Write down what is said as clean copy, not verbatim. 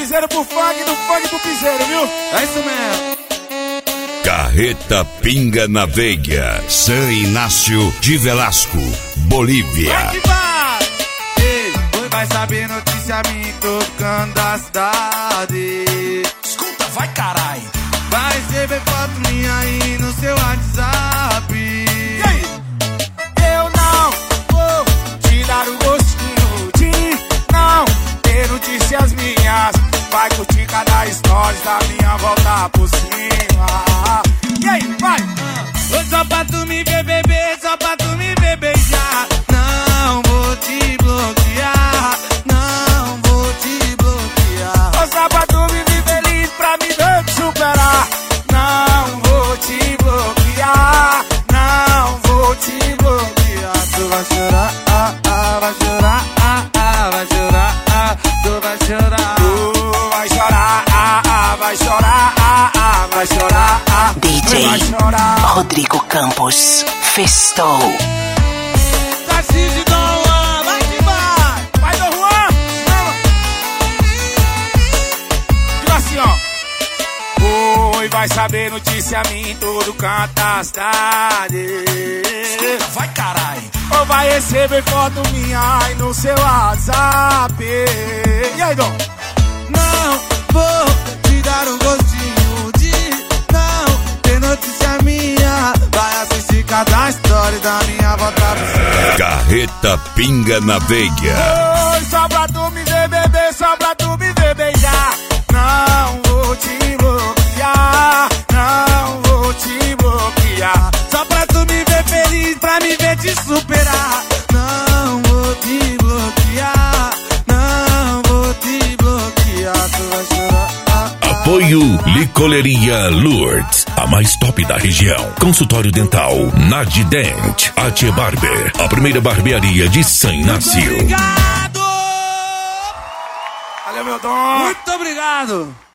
piseiro pro funk, do funk pro piseiro, viu? É isso mesmo. Carreta Pinga na Veia, San Inácio de Velasco, Bolívia. Vai que vai! Ei, oi, vai saber notícia minha tocando da cidade. Escuta, vai carai! Vai receber foto minha aí no seu WhatsApp. E aí? Eu não vou te dar o gostinho de não ter notícias minhas. Vai curtir cada stories da minha volta por cima. E aí, vai! Só pra tu me ver, bebê, só pra tu me ver beijar. Não vou te bloquear, não vou te bloquear. Só pra tu me ver feliz, pra me ver te superar. Não vou te bloquear, não vou te bloquear. Tu vai chorar, vai chorar, vai chorar, tu vai chorar. Tu vai chorar, vai chorar, vai chorar. DJ Vai chorar. Rodrigo Campos, Festou. Tarcísio Dom Juan, vai que vai. Vai, Dom Juan! Vamos! Diga assim, ó. Oi, vai saber notícia minha em todo canto da cidade. Escuta, vai carai. Ou vai receber foto minha aí no seu WhatsApp. E aí, Dom? Não vou te dar um gostinho de não ter notícia minha. Vai assistir cada história da minha volta por cima. Carreta Pinga na Veia. Oi, só pra tu me ver beber, só pra tu me ver beijar. Não vou te bloquear, não vou te bloquear. Só pra tu me ver feliz, pra me ver te superar. Não vou te bloquear, não vou te bloquear. Tu vai chorar. Apoio Licoleria Lourdes, a mais top da região. Consultório dental Nadident, AT Barber, a primeira barbearia de San Inácio. Obrigado! Valeu, meu Dom. Muito obrigado!